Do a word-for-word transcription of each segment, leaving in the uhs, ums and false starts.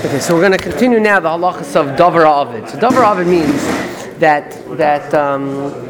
Okay, so we're going to continue now the halachas of davar ha'avid. So davar ha'avid means that that um,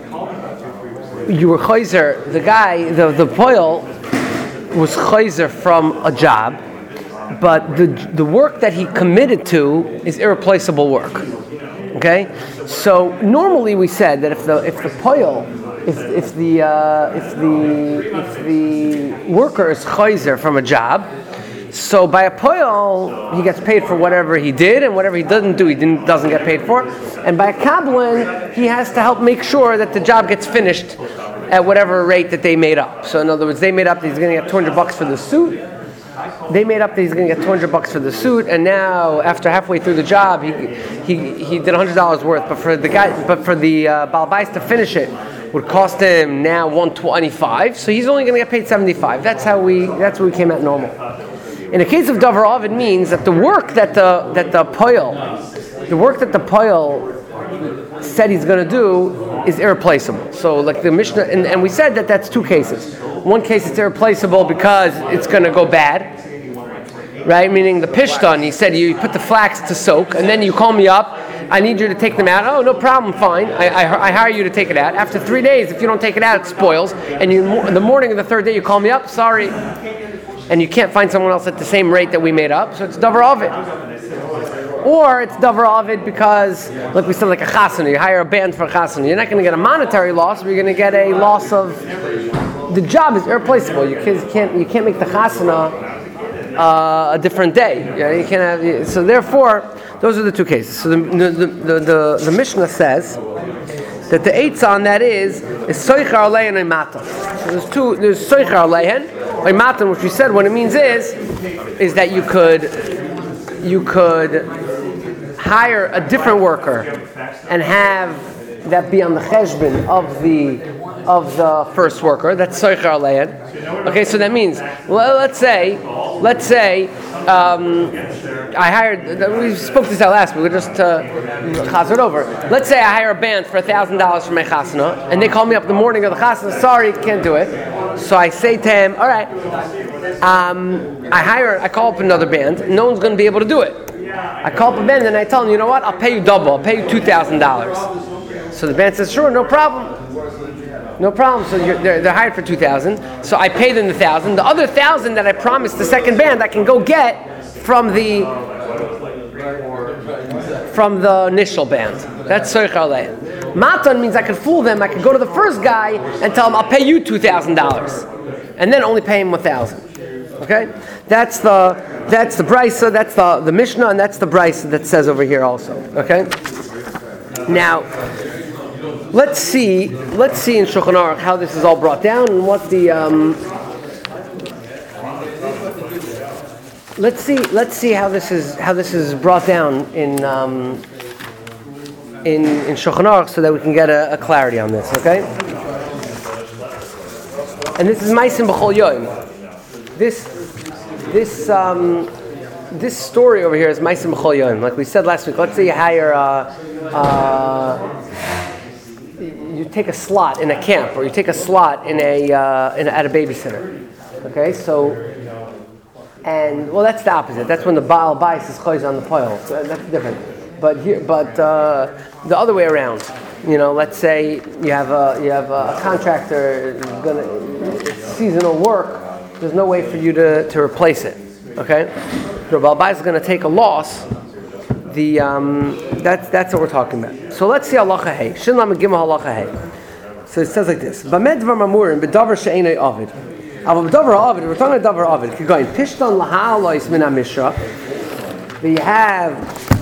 you were chayzer, the guy, the the poil was chayzer from a job, but the the work that he committed to is irreplaceable work. Okay, so normally we said that if the if the poil, if if the uh, if the if the worker is chayzer from a job. So by a poil, he gets paid for whatever he did, and whatever he doesn't do, he didn't, doesn't get paid for. And by a kablan, he has to help make sure that the job gets finished at whatever rate that they made up. So in other words, they made up that he's going to get two hundred bucks for the suit. They made up that he's going to get two hundred bucks for the suit, and now after halfway through the job, he he he did one hundred dollars worth. But for the guy, but for the uh, Baal Bais to finish it, would cost him now one twenty-five. So he's only going to get paid seventy-five. That's how we. That's what we came out normal. In the case of davar ha'avid, means that the work that the that the poil, the work that the poil said he's going to do is irreplaceable. So, like the Mishnah, and, and we said that that's two cases. One case it's irreplaceable because it's going to go bad, right? Meaning the pishtan, he said you put the flax to soak, and then you call me up. I need you to take them out. Oh, no problem, fine. I, I, I hire you to take it out. After three days, if you don't take it out, it spoils. And you, in the morning of the third day, you call me up. Sorry. And you can't find someone else at the same rate that we made up, so it's davar ha'avid. Or it's davar ha'avid because, like we said, like a chasana, you hire a band for a chasana. You're not going to get a monetary loss, but you're going to get a loss of, the job is irreplaceable. You can't, you can't make the chasana uh, a different day. You know, you can't have, so therefore, those are the two cases. So the the, the, the, the Mishnah says that the eitzah on that is is soichar aleihen and matan. So there's two. There's soichar aleihen or matan, which we said what it means is is that you could you could hire a different worker and have that be on the cheshbon of the of the first worker. That's soichar aleihen. Okay, so that means well, let's say let's say. Um, I hired, we spoke this out last week, we just uh, chazed it over. Let's say I hire a band for one thousand dollars for my chasana, and they call me up in the morning of the chasana, sorry, can't do it. So I say to him, all right, um, I hire, I call up another band, no one's going to be able to do it. I call up a band and I tell them, you know what, I'll pay you double, I'll pay you two thousand dollars. So the band says, sure, no problem. No problem. So you're, they're, they're hired for two thousand. So I pay them the thousand. The other thousand that I promised the second band, I can go get from the from the initial band. That's soichar aleihen. Matan means I could fool them. I could go to the first guy and tell him I'll pay you two thousand dollars, and then only pay him one thousand. Okay, that's the that's the brisa. That's the the Mishnah, and that's the brisa that says over here also. Okay, now. Let's see. Let's see in Shulchan Aruch how this is all brought down and what the. Um, let's see. Let's see how this is how this is brought down in um, in in Shulchan Aruch so that we can get a, a clarity on this. Okay. And this is Ma'asim B'chol Yom. This this um, this story over here is Ma'asim B'chol Yom. Like we said last week. Let's say you hire. Uh, uh, You take a slot in a camp, or you take a slot in a, uh, in a at a babysitter. Okay, so and well, that's the opposite. That's when the Baal Bais is choiz on the poil. So that's different. But here, but uh, the other way around. You know, let's say you have a you have a contractor who's gonna it's seasonal work. There's no way for you to, to replace it. Okay, the Baal Bais is going to take a loss. The um, that's that's what we're talking about. So let's see halacha hey. Shin lam gimel halacha hey. So it says like this: B'med dvar mamurim b'davar she'enei avid. Aval b'davar avid. We're talking about davar avid. Keep going. Pishtan lahalois min hamishra. We have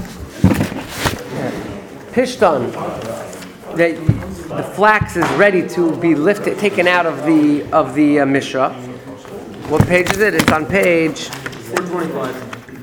pishtan. That the flax is ready to be lifted, taken out of the of the uh, mishra. What page is it? It's on page four twenty-five.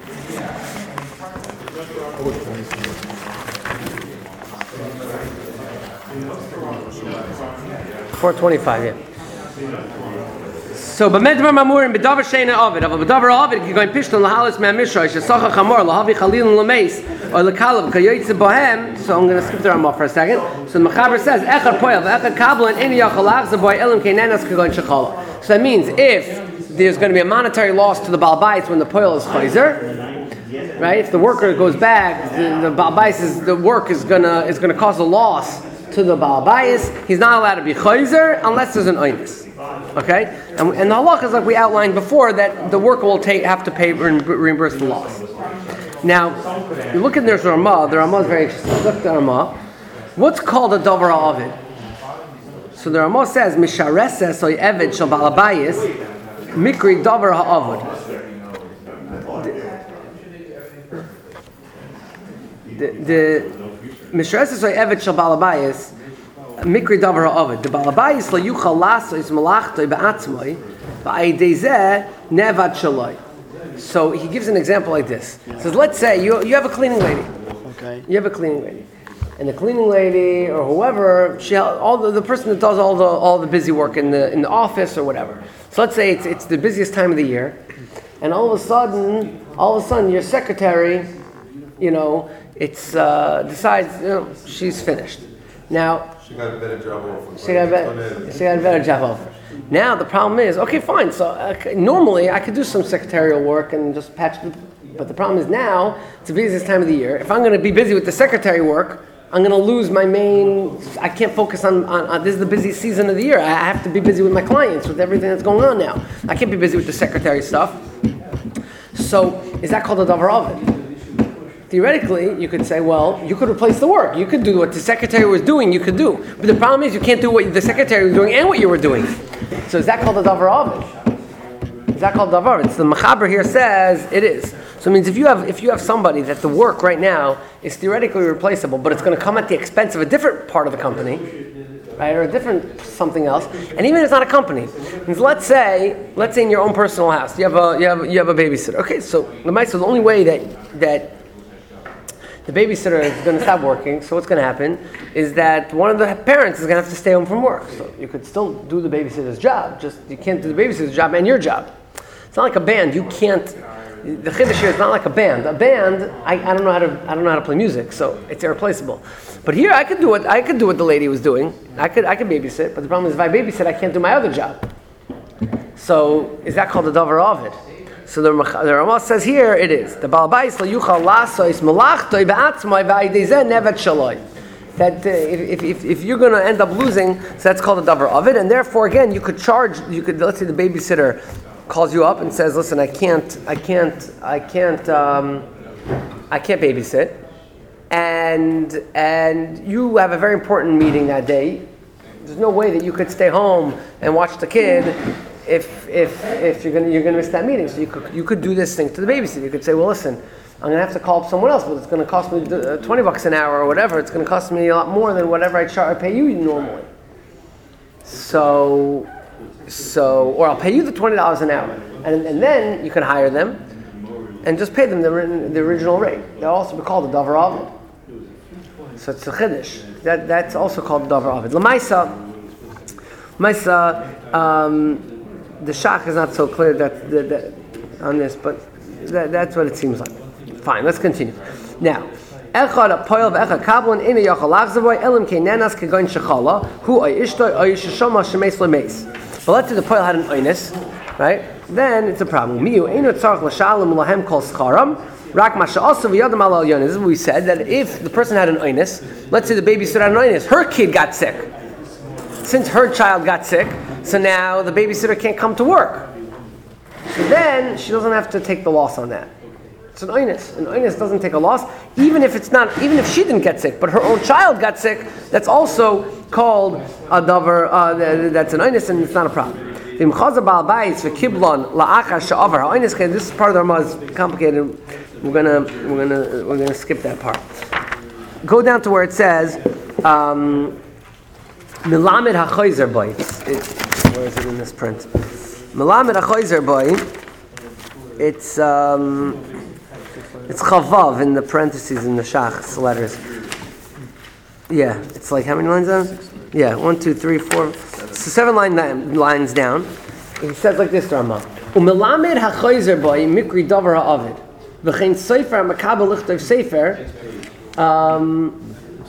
four twenty-five, yeah. So, b'medvar mamurim b'davar she'ena avid, aber b'davar avid ki goin pishton lahalis me'amishra shesacha chamor lahavi chalil l'meis or l'kalav kayoytze bohem. So I'm going to skip the Rambam for a second. So the Mechaber says echad poel v'echad kablan in yachalach zaboy elim keinenas kagoin shechala. So that means if there's going to be a monetary loss to the Baal Bais when the poil is chayzer, right? If the worker goes back, the, the Baal Bayis is the work is gonna is gonna cause a loss to the Baal Bayis. He's not allowed to be chayzer unless there's an oinus. Okay, and, and the halach is like we outlined before that the worker will take have to pay reimburse the loss. Now, you look at there's Ramah. The Ramah is very interesting. Look at the Ramah. What's called a davar ha'avid? So the Ramah says mishareses oy eved shel Baal Bayis mikri davar ha'avid. The mishareses oy eved shel Baal Bayis mikri davar ha'avid. The Baal Bayis lo yuchal lasos malachtoi be'atzmoi ba'idei zeh nevad shaloi. So he gives an example like this. He says, let's say you you have a cleaning lady. Okay. You have a cleaning lady, and the cleaning lady or whoever, she all the, the person that does all the all the busy work in the in the office or whatever. So let's say it's it's the busiest time of the year, and all of a sudden, all of a sudden, your secretary, you know, it's uh, decides you know she's finished. Now she got a better job offer. She got a better, she got a better job offer. Now the problem is, okay, fine. So okay, normally I could do some secretarial work and just patch the. But the problem is now it's the busiest time of the year. If I'm going to be busy with the secretary work, I'm going to lose my main. I can't focus on, on, on. This is the busy season of the year. I have to be busy with my clients, with everything that's going on now. I can't be busy with the secretary stuff. So is that called a davar ha'avid? Theoretically, you could say, well, you could replace the work. You could do what the secretary was doing. You could do, but the problem is you can't do what the secretary was doing and what you were doing. So is that called a davar ha'avid? Is that called davar ha'avid? So the Mechaber here says it is. So it means if you have if you have somebody that the work right now is theoretically replaceable, but it's going to come at the expense of a different part of the company, right, or a different something else, and even if it's not a company, means let's say let's say in your own personal house you have a you have you have a babysitter. Okay, so the so the only way that that the babysitter is going to stop working, so what's going to happen is that one of the parents is going to have to stay home from work. So you could still do the babysitter's job, just you can't do the babysitter's job and your job. It's not like a band. You can't. The chiddush here is not like a band. A band, I, I don't know how to I don't know how to play music, so it's irreplaceable. But here, I could do what I could do what the lady was doing. I could I could babysit, but the problem is if I babysit, I can't do my other job. So is that called a davar ha'avid? So the, the Ramah says here it is the Baal Bayis lo yuchal lasos malachtoi be'atzmoi v'ayidei zeh nevad shaloi. That uh, if, if if you're going to end up losing, so that's called a davar ha'avid, and therefore again you could charge. You could let's say the babysitter calls you up and says, "Listen, I can't, I can't, I can't, um, I can't babysit," and and you have a very important meeting that day. There's no way that you could stay home and watch the kid. If if if you're gonna you're gonna miss that meeting, so you could you could do this thing to the babysitter. You could say, well, listen, I'm gonna have to call up someone else, but it's gonna cost me twenty bucks an hour or whatever. It's gonna cost me a lot more than whatever I char- I pay you normally. So so or I'll pay you the twenty dollars an hour, and and then you can hire them and just pay them the the original rate. They'll also be called a davar ha'avid. So it's a chiddush. That that's also called davar ha'avid. L'maisa, L'maisa. Um, The shach is not so clear that, that, that on this, but that, that's what it seems like. Fine, let's continue. Now, echad apoyel ve'echad kablon ina yachal lachzavoy elim keinenas kegoin shechala hu ay ishtoi ay sheshama shemeis lemeis. But let's say the poyel had an oinus, right? Then it's a problem. Miu einu tzarich l'shalim lahem kol scharam rak masha also v'yadam al alyonis. This is what we said, that if the person had an oinus, let's say the babysitter had an oinus, her kid got sick. Since her child got sick, so now the babysitter can't come to work. So then she doesn't have to take the loss on that. It's an oinus. An oinus doesn't take a loss, even if it's not, even if she didn't get sick, but her own child got sick. That's also called a davar. Uh, that's an oinus, and it's not a problem. This is part of the Ramah is complicated. We're gonna we're gonna we're gonna skip that part. Go down to where it says. Um, Milamed ha'choyzer boy. Where is it in this print? Milamed ha'choyzer boy. It's um, it's chavav in the parentheses in the shach's letters. Yeah, it's like how many lines down? Yeah, one, two, three, four. So seven line lines down. It says like this, Rama. Umilamed ha'choyzer boy mikri davar ha'avid. V'chein sefer makabel lichtov sefer. Um.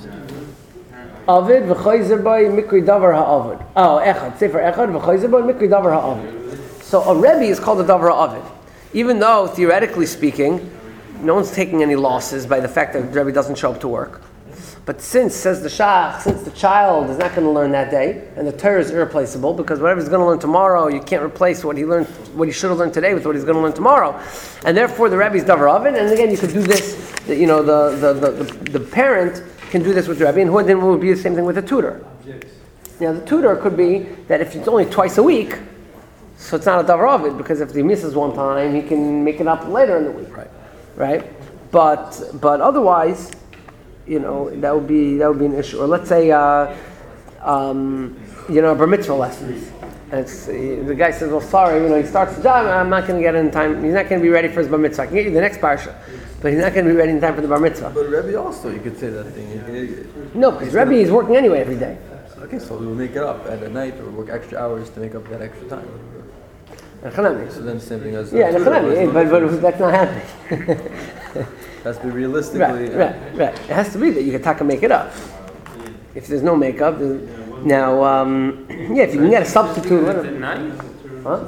Avid v'chayzer by mikri davar ha'avid. Oh, echad sefer echad v'chayzer by mikri davar ha'avid. So a rebbe is called a davar ha'avid, even though theoretically speaking, no one's taking any losses by the fact that Rebbe doesn't show up to work. But since, says the Shach, since the child is not going to learn that day, and the Torah is irreplaceable, because whatever he's going to learn tomorrow, you can't replace what he learned, what he should have learned today with what he's going to learn tomorrow. And therefore, the Rebbe is davar ovid. And again, you could do this, you know, the, the, the, the, the parent can do this with the Rebbe, and who then would be the same thing with the tutor. Now, the tutor could be that if it's only twice a week, so it's not a davar ovid, because if he misses one time, he can make it up later in the week. Right. Right? But, but otherwise, you know, that would be that would be an issue. Or let's say, uh, um, you know, bar mitzvah lessons. And it's, uh, the guy says, "Well, sorry, you know, he starts the job. I'm not going to get in time. He's not going to be ready for his bar mitzvah. I can get you the next parsha, but he's not going to be ready in time for the bar mitzvah." But Rebbe also, you could say that thing. No, because Rebbe is working anyway every day. Okay, so we'll make it up at a night or work extra hours to make up that extra time. So then same thing as yeah, but, but, but that's not happening. It has to be realistically. Right, right, right. It has to be that you can taka make it up. If there's no makeup, then, now, um, yeah, if you can get a substitute. Is it at night? Huh?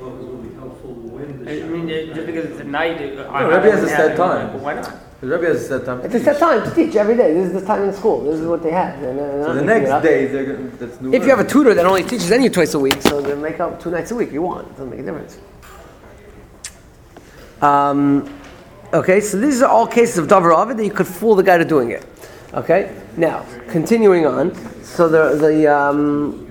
I mean, it, just because it's at night. It, No, Rebbe has a set time. Why not? The Rebbe has a set time. It's a set time to teach every day. This is the time in school. This is what they have. And, uh, So the next day, they're gonna, that's new. If you have a tutor that only teaches any twice a week, so then make up two nights a week. You want. It doesn't make a difference. Um, okay, so these are all cases of davar ovid that you could fool the guy to doing it. Okay, now continuing on. So the the um,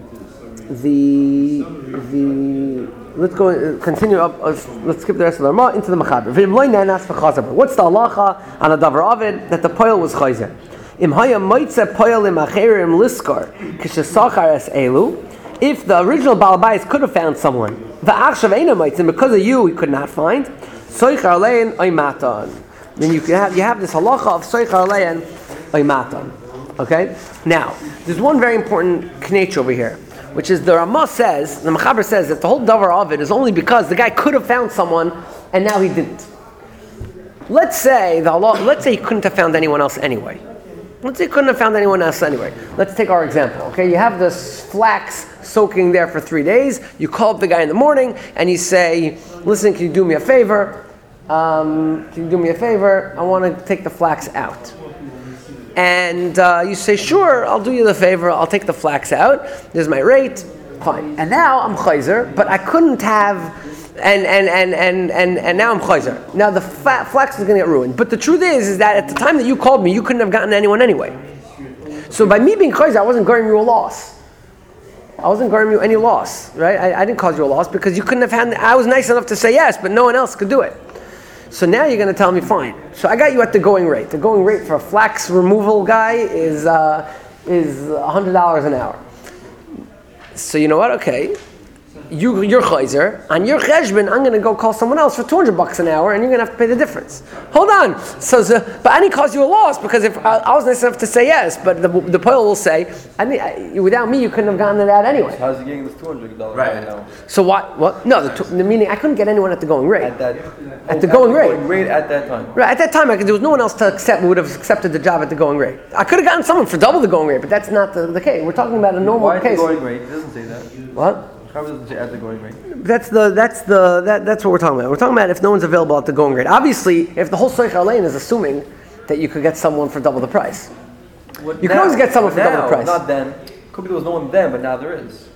the the let's go uh, continue up. Uh, let's skip the rest of the Rama into the Machaber. What's the halacha on a davar ovid that the poil was chayzer? Im haya moitze poil im acherim liskar kishasachar es elu. If the original Baal Bayis could have found someone, va'achshav eina moitze, because of you, he could not find. Soichar lein oimatan. Then you can have you have this halacha of soichar lein oimatan. Okay. Now, there's one very important knetch over here, which is the Ramah says, the Machaber says that the whole davar of it is only because the guy could have found someone and now he didn't. Let's say the Allah, let's say he couldn't have found anyone else anyway. Let's say he couldn't have found anyone else anyway. Let's take our example. Okay, you have this flax soaking there for three days. You call up the guy in the morning and you say, "Listen, can you do me a favor? Um, can you do me a favor? I want to take the flax out." And uh, you say, "Sure, I'll do you the favor. I'll take the flax out. There's my rate. Fine." And now I'm chayzer, but I couldn't have, and and and and and, and now I'm chayzer. Now the fa- flax is going to get ruined. But the truth is, is that at the time that you called me, you couldn't have gotten anyone anyway. So by me being chayzer, I wasn't going you a loss. I wasn't going you any loss, right? I, I didn't cause you a loss because you couldn't have had. I was nice enough to say yes, but no one else could do it. So now you're going to tell me, fine. So I got you at the going rate. The going rate for a flax removal guy is uh, is one hundred dollars an hour. So you know what? Okay. You, you're chayzer. On your cheshbon, I'm going to go call someone else for two hundred bucks an hour, and you're going to have to pay the difference. Hold on. So, so but I didn't cause you a loss because if I, I was nice enough to say yes, but the the poil will say, I mean, I, without me, you couldn't have gotten it out anyway. How's he getting this two hundred dollars Right. right now? So what? What? No, the, the meaning I couldn't get anyone at the going rate. At that, At the going rate. Going rate at that time. Right, at that time, I could, there was no one else to accept who would have accepted the job at the going rate. I could have gotten someone for double the going rate, but that's not the, the case. We're talking about a normal Why at case. the going rate? It doesn't say that. What? Probably doesn't say at the going rate. That's the that's the that, that's what we're talking about. We're talking about if no one's available at the going rate. Obviously, if the whole Soichar lane is assuming that you could get someone for double the price, What you now? can always get someone for now, double the price. Not then. Could be there was no one then, but now there is.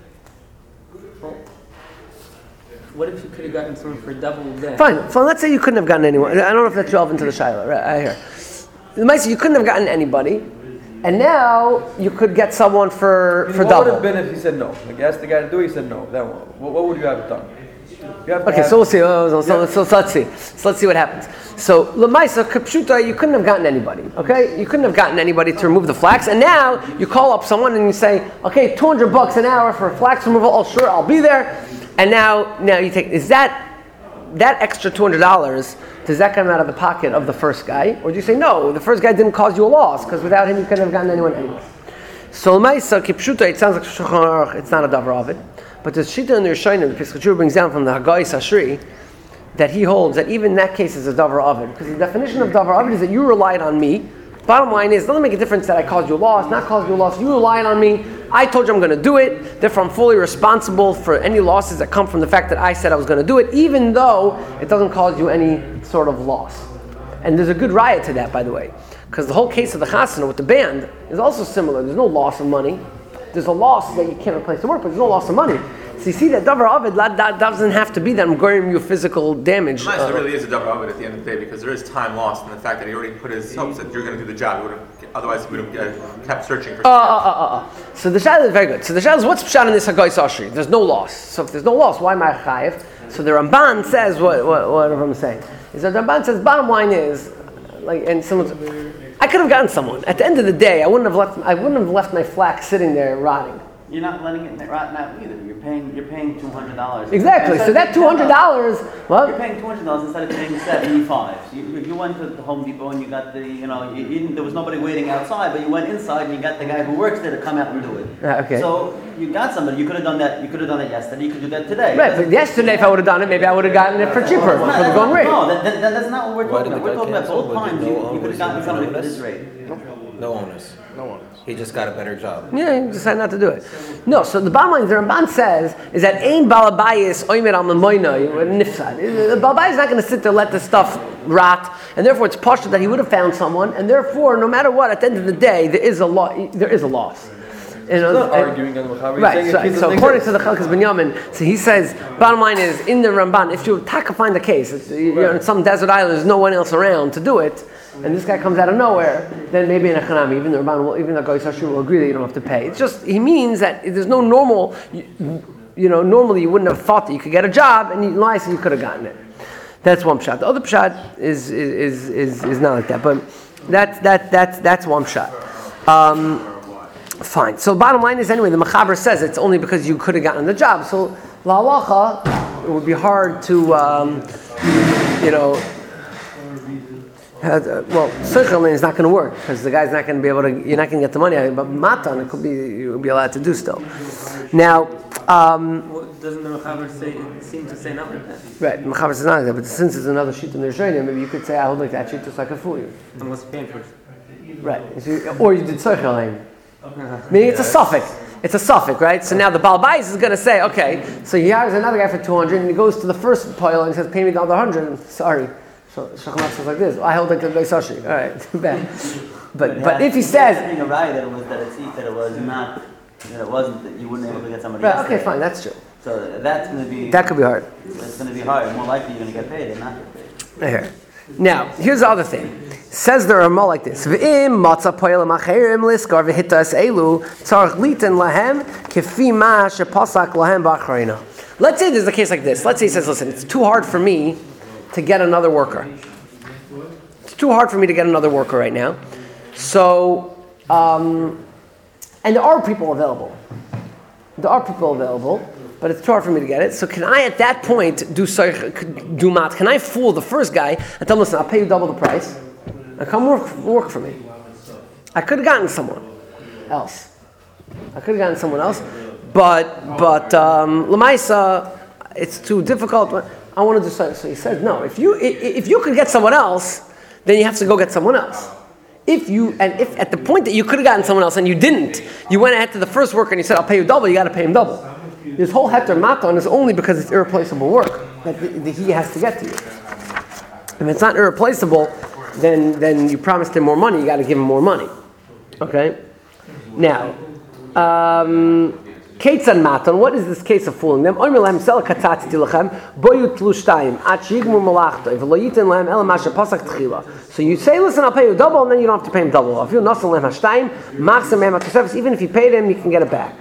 What if you could have gotten someone for double then? Fine. Fine. Let's say you couldn't have gotten anyone. I don't know if that's relevant to the Shiloh. Right, I hear. The might say you couldn't have gotten anybody, and now you could get someone for, I mean, for what double. would have been if he said no? Like, asked the guy to do it, he said no. Then what, what, what would you have done? You have to Okay, have- so we'll see. Oh, so, so, Yeah. so, so let's see. So let's see what happens. So Lamaisa Kapshuta, you couldn't have gotten anybody. Okay, you couldn't have gotten anybody to remove the flax, and now you call up someone and you say, okay, two hundred bucks an hour for flax removal. Oh, sure, I'll be there. And now, now you take is that that extra two hundred dollars? Does that come out of the pocket of the first guy, or do you say no? The first guy didn't cause you a loss because without him you couldn't have gotten anyone anyway. So Lamaisa Kapshuta, it sounds like Shulchan Aruch, it's not a davar of it. But the Shita in the Rishonim, the Pesach brings down from the Haggai Sashri, that he holds that even in that case is a davar ovid, because the definition of davar ovid is that you relied on me. Bottom line is, it doesn't make a difference that I caused you a loss, not caused you a loss. You relied on me. I told you I'm going to do it. Therefore, I'm fully responsible for any losses that come from the fact that I said I was going to do it, even though it doesn't cause you any sort of loss. And there's a good riot to that, by the way, because the whole case of the chasana with the band is also similar. There's no loss of money. There's a loss that you can't replace the work, but there's no loss of money. So you see that davar avid, that doesn't have to be that I'm going you physical damage. Nice, Uh, there really is a davar avid at the end of the day because there is time lost in the fact that he already put his hopes that you're going to do the job. He would have, otherwise, he would have uh, kept searching for. Uh, uh, uh, uh, uh. So the shayla is very good. So the shayla is what's pshat in this hagais ashri? There's no loss. So if there's no loss, why am I chayiv? So the Ramban says what what what I'm saying is that the Ramban says bottom line is like and someone's I could have gotten someone. At the end of the day, I wouldn't have left I wouldn't have left my flax sitting there rotting. You're not letting it rot now either. You're paying. You're paying two hundred dollars. Exactly. So that two hundred dollars. Well, you're paying two hundred dollars instead of paying seventy-five. So you, you went to the Home Depot and you got the. You know, you, you didn't, there was nobody waiting outside, but you went inside and you got the guy who works there to come out and do it. Uh, okay. So you got somebody. You could have done that. You could have done that yesterday. You could do that today. Right. But yesterday, if I would have done it, maybe I would have gotten it for cheaper for the going rate. No, that, that, that's not what we're talking about. We're talking about both times. You, you could have gotten somebody for this rate. No onus. No onus. He just got a better job. Yeah, he decided not to do it. No, so the bottom line, the Ramban says, is that Ein Balabayis Oimer Al Mamoina Nifsad. The Balabayis is not going to sit there and let the stuff rot, and therefore it's partial that he would have found someone, and therefore, no matter what, at the end of the day, there is a lo- there is a loss. You know, not and, arguing on the Mechaber. right, so, so according to the Chalkas Binyamin, so he says, bottom line is, in the Ramban, if you taka find the case, it's, you know, in some desert island, there's no one else around to do it, and this guy comes out of nowhere, then maybe in a chanami, even the Ramban will, even the Goy Sashur will agree that you don't have to pay. It's just, he means that there's no normal, you, you know, normally you wouldn't have thought that you could get a job, and you lie, so you could have gotten it. That's one pshat. The other pshat is is is is not like that, but that's that that that's one pshat. Um, fine. So bottom line is anyway, the Mechaber says it's only because you could have gotten the job. So la halacha, it would be hard to, um, you know. Has, uh, well, Seichel is not going to work because the guy's not going to be able to. You're not going to get the money out of it. But matan, it could be you would be allowed to do still. Now, um, Well, doesn't the Mechaber say seem to say nothing? right? Mechaber says not like that, but since it's another sheet in the Rishonim, maybe you could say I would like that sheet just so I could fool you. Unless paying for it. Right. Or you did Seichel. Meaning it's a suffix. It's a suffix, right? So now the Baal Bayis is going to say, okay, so he hires another guy for two hundred, and he goes to the first pile and says, pay me the other hundred. Sorry. So Shachanach says like this. I hold like the Sashi. All right, too bad. But but if he says, being a right that it was that it's that it was not that it wasn't that you wouldn't be able to get somebody. right, else okay, there. fine, that's true. So that's going to be That could be hard. It's going to be hard. More likely you're going to get paid and not get paid. Here. Now, here's the other thing. Says the Ramah like this: V'im matzah poel macherim liskar v'hitas elu tzarich litin lahem kefi ma shepasak lahem b'acharina. Let's say there's a case like this. Let's say he says, listen, it's too hard for me to get another worker. It's too hard for me to get another worker right now. So, um, and there are people available. There are people available, but it's too hard for me to get it. So can I, at that point, do do mat? Can I fool the first guy and tell him, listen, I'll pay you double the price, and come work work for me? I could have gotten someone else. I could have gotten someone else, but but um, Lamaisa, it's too difficult. I want to do so. So he said, no. If you if you could get someone else, then you have to go get someone else. If you and if at the point that you could have gotten someone else and you didn't, you went ahead to the first worker and you said, I'll pay you double. You got to pay him double. This whole heter matan is only because it's irreplaceable work that the, the, he has to get to you. If it's not irreplaceable, then then you promised him more money. You got to give him more money. Okay. Now, um, Ketzan matan. What is this case of fooling them? Omer lehem sel katzatzi lechem boyu tlu shtayim at sheyigmur malachto v'lo yiten lehem ela masher pasak tchila. So you say, listen, I'll pay you double, and then you don't have to pay him double. If you nasan lehem hashtayim maxim mehem atosefes, even if you paid him, you can get it back.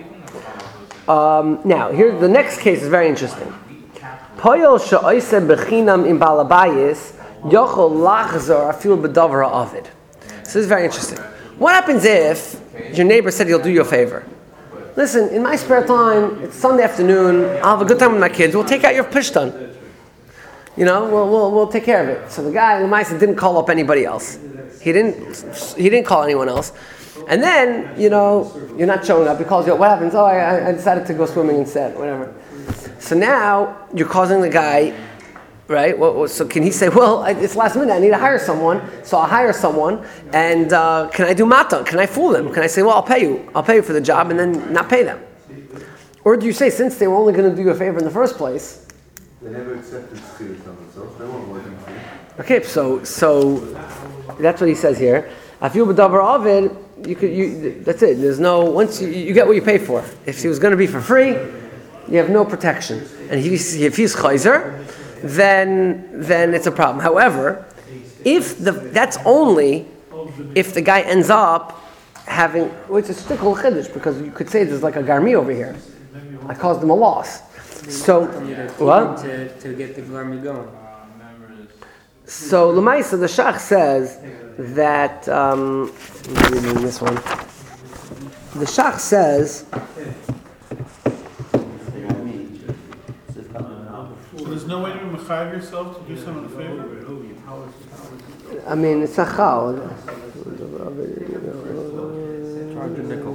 Um, now, here the next case is very interesting. Poyel she'oisem bechinam im balabayis yochol lachzor afil b'davra avid. So this is very interesting. What happens if your neighbor said he'll do you a favor? Listen, in my spare time, it's Sunday afternoon, I'll have a good time with my kids, we'll take out your pishtan. You know, we'll, we'll, we'll take care of it. So the guy, Lamaisa, didn't call up anybody else. He didn't, he didn't call anyone else. And then, you know, you're not showing up, he calls you up, what happens? Oh, I, I decided to go swimming instead, whatever. So now, you're causing the guy, right? Well, so can he say, well, it's last minute, I need to hire someone, so I'll hire someone, and uh, can I do matan? Can I fool them? Can I say, well, I'll pay you. I'll pay you for the job, and then not pay them? Or do you say, since they were only going to do you a favor in the first place? They never accepted to do it themselves, they weren't working for you. Okay, so so that's what he says here. I feel b'davar ovid. You could. You, that's it. There's no. Once you, you get what you pay for. If he was going to be for free, you have no protection. And he, if he's chayzer, then then it's a problem. However, if the that's only if the guy ends up having, which is stickle chiddush, because you could say there's like a garmi over here. I caused him a loss. So what? To, to get the garmi going. So Lamaisa, the Shach says that um, let me read this one. The Shach says. So there's no way to mechayiv yourself to do someone a favor? I mean, it's a chal. Charge a nickel.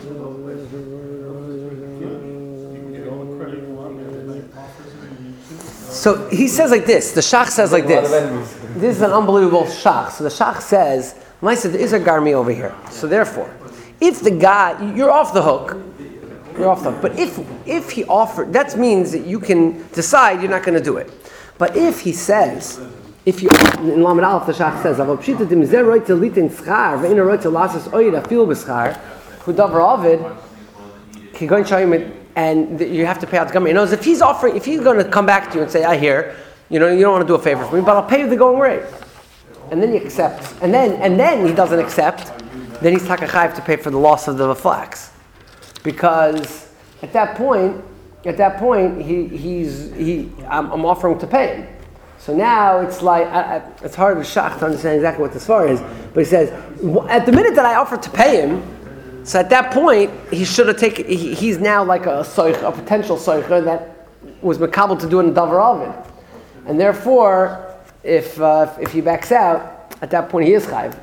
So he says like this. The Shach says like this. This is an unbelievable Shach. So the Shach says, Lamaisa, there is a garmi over here. So therefore, if the guy, you're off the hook. You're off the hook. But if if he offered, that means that you can decide you're not going to do it. But if he says, if you in Lamed Aleph the Shach says, "Aval pshita dim zer roit to litin schar, ve'ina roit to lasas oida fil b'schar, hu davar ovid, ki goin shayim," and you have to pay out the government. In other words, if he's offering, if he's going to come back to you and say, "I hear, you know, you don't want to do a favor for me, but I'll pay you the going rate," and then he accepts, and then and then he doesn't accept, then he's takachayiv to pay for the loss of the flax. Because at that point, at that point, he he's he I'm, I'm offering to pay him. So now it's like I, I, it's hard for Shach to understand exactly what the svara is. But he says at the minute that I offered to pay him, so at that point he should have taken. He, he's now like a soich, a potential soicher that was makabel to do in davar ovid, and therefore if uh, if he backs out. At that point, he is chayv.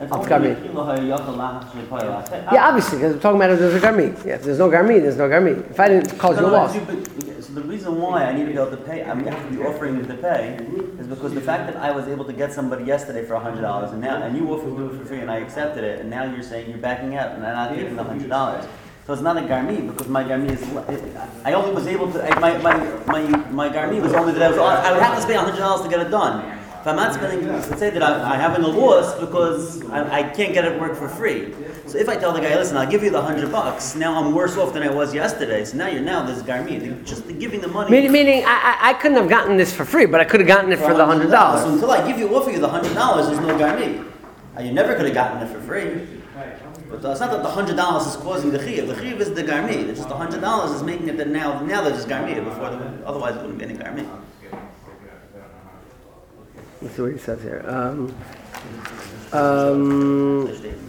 Yeah, obviously, because we're talking about if there's a garmi. Yeah, if there's no garmi, there's no garmi. If I didn't cause you a loss. So the reason why I need to be able to pay, I mean, I have to be offering him to pay, is because the fact that I was able to get somebody yesterday for a hundred dollars, and now and you offered to do it for free, and I accepted it, and now you're saying you're backing out, and I'm not taking the hundred dollars. So it's not a garmi because my garmi is. I only was able to. My my my my garmi was only that I was. I would have to spend a hundred dollars to get it done. If I'm not spending, let's say that I, I having a loss because I, I can't get it work for free. So if I tell the guy, listen, I'll give you the hundred bucks, now I'm worse off than I was yesterday. So now you're now this garmi, just giving the money. Meaning, meaning I, I couldn't have gotten this for free, but I could have gotten it for, for the hundred dollars. So until I give you offer you the hundred dollars, there's no garmi. Uh, you never could have gotten it for free. But uh, it's not that the hundred dollars is causing the chiyuv. The chiyuv is the garmi. It's just the hundred dollars is making it that now now there's just garmi. Before the, otherwise it wouldn't be any garmi. Let's see what he says here. Um, um,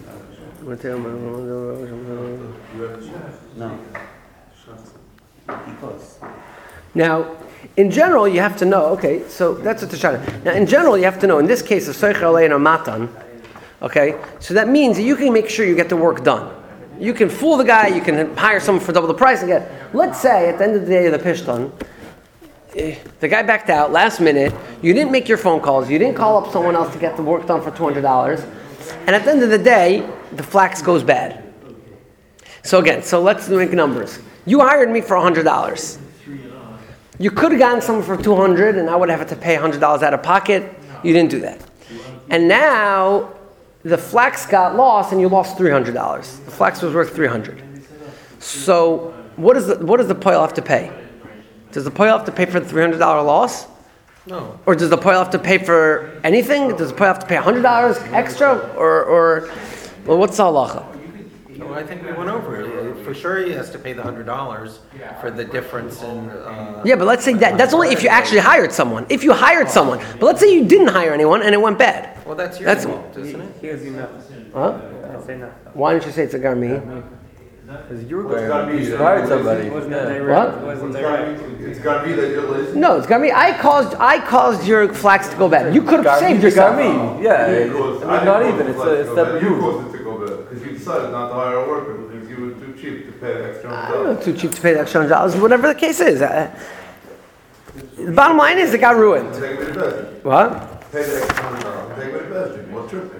no. Because. Now, in general, you have to know. Okay, so that's what the shana. Now, in general, you have to know. In this case, of soicher alein or matan. Okay, so that means that you can make sure you get the work done. You can fool the guy. You can hire someone for double the price and get. Let's say at the end of the day of the pishton, the guy backed out last minute. You didn't make your phone calls. You didn't call up someone else to get the work done for two hundred dollars. And at the end of the day, the flax goes bad. So again, so let's make numbers. You hired me for one hundred dollars. You could have gotten someone for two hundred dollars and I would have to pay one hundred dollars out of pocket. You didn't do that. And now the flax got lost and you lost three hundred dollars. The flax was worth three hundred dollars. So what, is the, what does the poil have to pay? Does the poil have to pay for the three hundred dollars loss? No. Or does the poil have to pay for anything? Does the poil have to pay one hundred dollars extra? Or, or well, what's the halacha? No, I think we went over it. For sure he has to pay the one hundred dollars for the difference in... Uh, yeah, but let's say that that's only if you actually hired someone. If you hired someone. But let's say you didn't hire anyone and it went bad. Well, that's your that's, fault, isn't it? He has enough. Huh? I say no. Why don't you say it's a garmi? Because you were going to hire somebody. Wasn't Yeah. direct. What? Wasn't direct. It's got to be that you're listening. No, it's garmi. I caused I caused your flax to go bad. You could have saved yourself. Garmi. Yeah, I mean, not even. It's a, it's that You caused it to go bad because you decided not to hire a worker because you were too cheap to pay the extra I hundred don't know, dollars. too cheap to pay the extra hundred dollars. Whatever the case is. Uh, the bottom line is it got ruined. Take me to bed. What? Pay the extra hundred dollars. Take me to bed. What's tripping?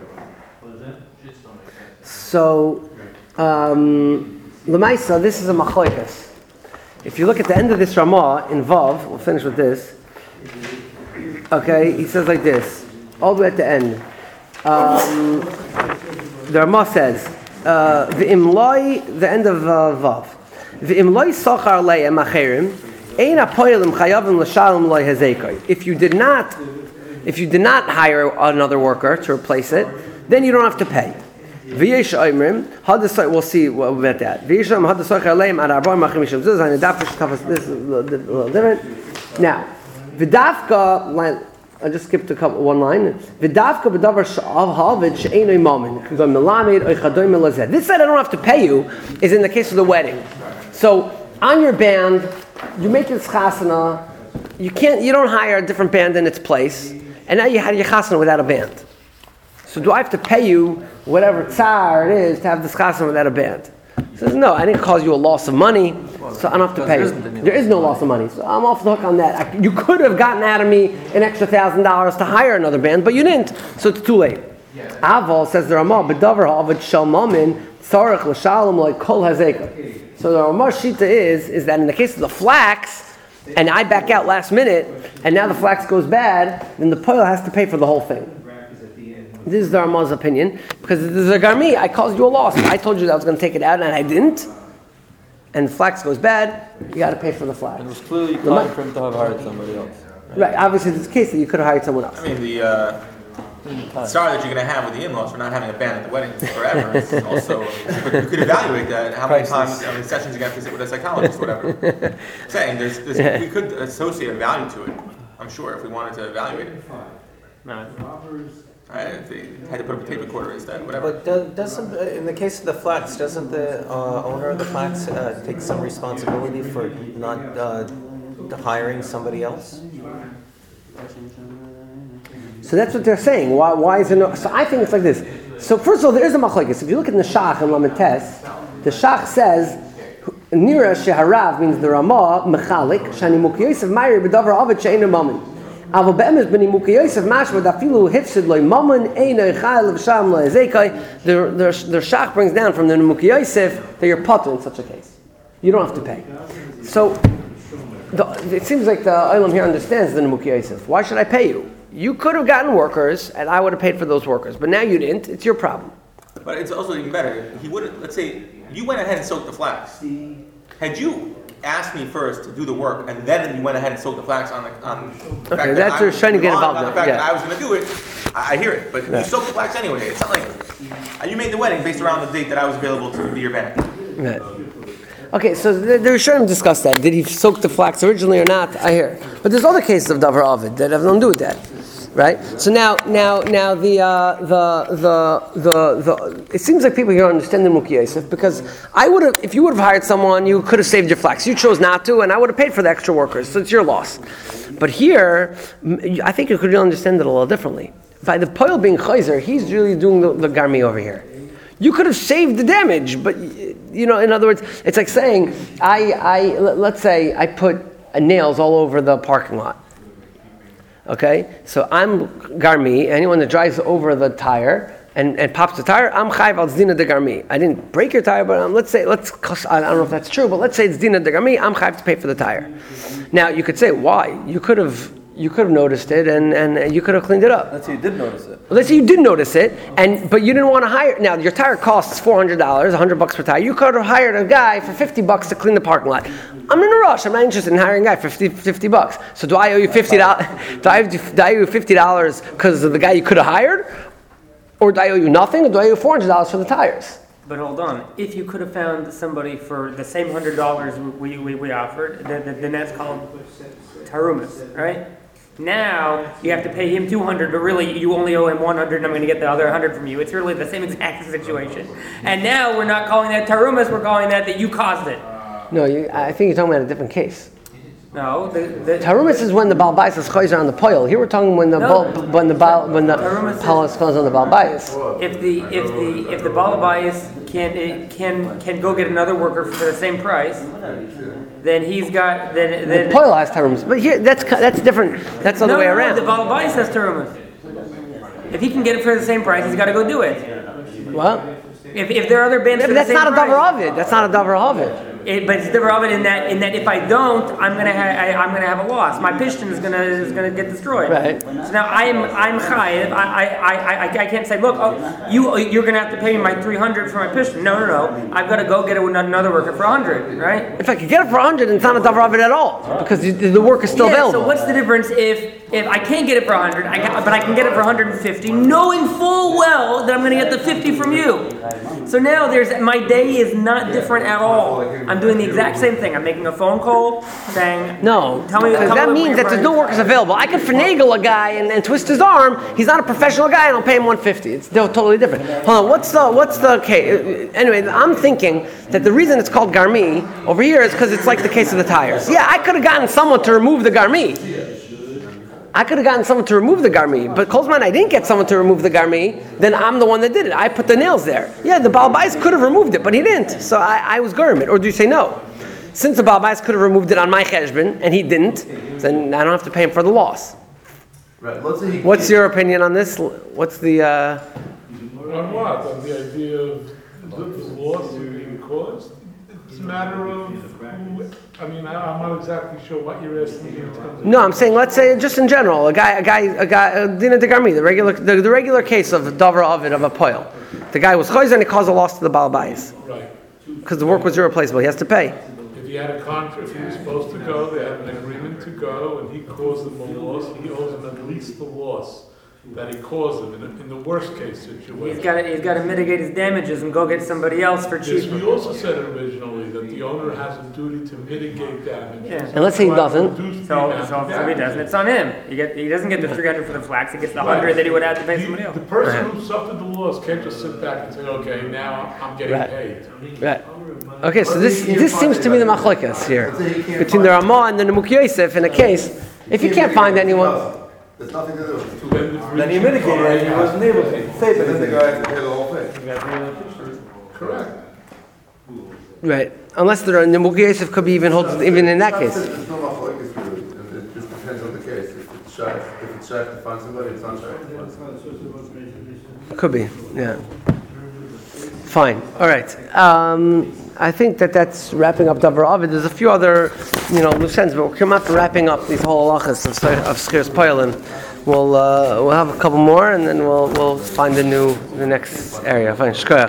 So, um, Lemaisa, this is a machlokes. If you look at the end of this Ramah in Vav, we'll finish with this. Okay, he says like this. all the way at the end. Um, the Rama says, uh, the imloi, the end of uh, Vav. The imloi sochar le'em acherim, ein apoyelim chayavim l'shalom loy hazekai. If you did not, if you did not hire another worker to replace it, then you don't have to pay. V'yesh oimrim, hadasoi, we'll see about that. V'yesh oimrim, hadasoi chaleim ad arba'im machim mishim. This is a dafka, this is a little different. Now, v'dafka, I just skipped a couple, one line. V'dafka b'davar sh'av havid she'enoi mamin. This said I don't have to pay you is in the case of the wedding. So, on your band, you make this chasana, you can't, you don't hire a different band in its place, and now you had your chasana without a band. So do I have to pay you whatever tsar it is to have this chasana without a band? He says, no, I didn't cause you a loss of money, so I don't have to pay you. There is no loss of money, so I'm off the hook on that. I, you could have gotten out of me an extra thousand dollars to hire another band, but you didn't, so it's too late. Aval says the Ramah, b'davar ha'avad shalmamin tzarech l'shalom like kol hazeka. So the Ramah shita is is that in the case of the flax, and I back out last minute, and now the flax goes bad, then the poil has to pay for the whole thing. This is the Ramah's opinion, because this is a garmi. I caused you a loss. I told you that I was going to take it out, and I didn't. And the flax goes bad, you got to pay for the flax. It was clearly time for him to have hired somebody else. Right, obviously, it's the case that you could have hired someone else. I mean, the uh, star that you're going to have with the in-laws for not having a band at the wedding forever is also, but you could evaluate that, how many times, how many sessions you're going to have to sit with a psychologist or whatever. Saying, there's, there's, we could associate a value to it, I'm sure, if we wanted to evaluate it. No. Right, if they had to put up a tape recorder instead, whatever. But do- doesn't, uh, in the case of the flax, doesn't the uh, owner of the flax uh, take some responsibility for not uh, hiring somebody else? So that's what they're saying. Why, why is there no... So I think it's like this. So first of all, there is a machlokes. If you look at the Shach and Lamentes, the Shach says, Nira sheharav means the Ramah, mechalik, shani muk Yosef mayri b'davar avet she'enu mamin. Aval be'emes b'ni muk Yosef mashma dafilu hifsid loy mamin eino chayil v'sham loy zekai. The the Shach brings down from the muk Yosef that you're potter in such a case. You don't have to pay. So the, it seems like the Olam here understands the muk Yosef. Why should I pay you? You could have gotten workers, and I would have paid for those workers. But now you didn't. It's your problem. But it's also even better. He would have, let's say, you went ahead and soaked the flax. Had you asked me first to do the work, and then you went ahead and soaked the flax on the on the Okay, fact that that's I what was trying to get on, involved on the in. fact Yeah. that I was going to do it, I, I hear it. But Yeah. you soaked the flax anyway. It's not like uh, you made the wedding based around the date that I was available to be your band. Right. Okay, so the, the Rishonim discussed that. Did he soak the flax originally or not? I hear. But there's other cases of davar avid that have nothing to do with that. Right. So now, now, now the uh, the the the the. It seems like people here understand the Muk Yosef, because I would have, if you would have hired someone, you could have saved your flax. You chose not to, and I would have paid for the extra workers. So it's your loss. But here, I think you could really understand it a little differently. By the poil being chayzer, he's really doing the, the garmi over here. You could have saved the damage, but you know, in other words, it's like saying, I, I let's say I put nails all over the parking lot. Okay, so I'm garmi. Anyone that drives over the tire and, and pops the tire, I'm chayv al zdina de garmi. I didn't break your tire, but um, let's say let's. I don't know if that's true, but let's say it's dina de garmi. I'm chayv to pay for the tire. Now you could say why? You could have you could have noticed it and, and you could have cleaned it up. Let's say you did notice it. Let's say you did notice it, and but you didn't want to hire. Now your tire costs four hundred dollars, a hundred bucks per tire. You could have hired a guy for fifty bucks to clean the parking lot. I'm in a rush. I'm not interested in hiring a guy for fifty, fifty bucks. So do I owe you fifty dollars? do, I, do I owe you fifty dollars because of the guy you could have hired, or do I owe you nothing, or do I owe you four hundred dollars for the tires? But hold on, if you could have found somebody for the same hundred dollars we, we, we offered, then, then that's called tarumas, right? Now you have to pay him two hundred, but really you only owe him one hundred, and I'm going to get the other hundred from you. It's really the same exact situation. And now we're not calling that tarumas; we're calling that that you caused it. No, you, I think you're talking about a different case. No, the, the Tarumas is when the balbais is chayzer on the poil. Here we're talking when the No. bal, when the bal, when the Tarumas is- polis goes on the balbais. if the if the if the balabais can it can can go get another worker for the same price, then he's got then The then poil has tarumas, but here that's that's different. That's the other no, way no, around. No, the balabais has tarumas. If he can get it for the same price, he's got to go do it. Well, If if there are other bands yeah, for but the that's same not a price, davar avid. That's not a davar avid. It, but it's davar ovid in that in that if I don't, I'm gonna ha- I, I'm gonna have a loss. My piston is gonna is gonna get destroyed. Right. So now I'm I'm chayiv. I, I, I, I, I can't say, look, oh, you you're gonna have to pay me my three hundred for my piston. No, no, no. I've got to go get it with another worker for a hundred, right? If I could get it for a hundred, it's not a davar ovid at all because the, the work is still Yeah, available. so what's the difference if if I can't get it for a hundred, I got, but I can get it for one hundred fifty, knowing full well that I'm going to get the fifty from you. So now there's my day is not different at all. I'm doing the exact same thing. I'm making a phone call saying, No, tell me. because tell that me means what that there's your no workers available. I could finagle a guy and, and twist his arm. He's not a professional guy, and I'll pay him one fifty. It's still totally different. Hold on, what's the what's the okay? Anyway, I'm thinking that the reason it's called garmi over here is because it's like the case of the tires. Yeah, I could have gotten someone to remove the garmi. I could have gotten someone to remove the garmi, but Kolzman, I didn't get someone to remove the garmi, then I'm the one that did it. I put the nails there. Yeah, the Baal Bais could have removed it, but he didn't. So I, I was garmit. Or do you say no? Since the Baal Bais could have removed it on my cheshbon, and he didn't, then I don't have to pay him for the loss. Right. Let's say he What's your opinion on this? What's the... Uh... On what? On the idea of the, the loss being caused? It's a matter of who, I mean, I, I'm not exactly sure what you're asking me in terms of. No, I'm saying, let's say, just in general, a guy, a guy, a guy, uh, Dina de Garmi, the regular, the, the regular case of Davar Ovid of a poil. The guy was chayzer and he caused a loss to the Baal Bais. Right. Because the work was irreplaceable. He has to pay. If he had a contract, if he was supposed to go, they had an agreement to go, and he caused them a loss, he owes them at least the loss that he caused them in, a, in the worst case situation. He's got to he's got to mitigate his damages and go get somebody else for Yes, cheaper. we also said originally that the owner has a duty to mitigate damages. Yeah. And let's say he doesn't. Reduce the So, amount so of if he doesn't, it's on him. He get he doesn't get the three hundred for the flax. He gets the hundred that he would have to pay The- somebody else. The person who suffered the loss can't just sit back and say, okay, now I'm getting Right. paid. Right. Okay, so this this seems to be the machlokas here between the Ramah and the Nemuk Yosef in a case. If you can't find anyone, There's nothing to do. It's too Then late. the Then he mitigated it, he wasn't able to save Then the anything. guy has to pay the whole thing. Correct. right? Unless the Nemuk Yosef could be even hold, even in that case. There's no machlokes really, and it just depends on the case. If it's shy, if it's shy to find somebody, it's not shy to find somebody. Could be, yeah. Fine. All right. Um, I think that that's wrapping up Davar Ovid. There's a few other, you know, loose ends, but we'll come up to wrapping up these whole halachas of of Schiras Poil, and we'll uh, we'll have a couple more, and then we'll we'll find the new the next area. Fine. Shkoyach.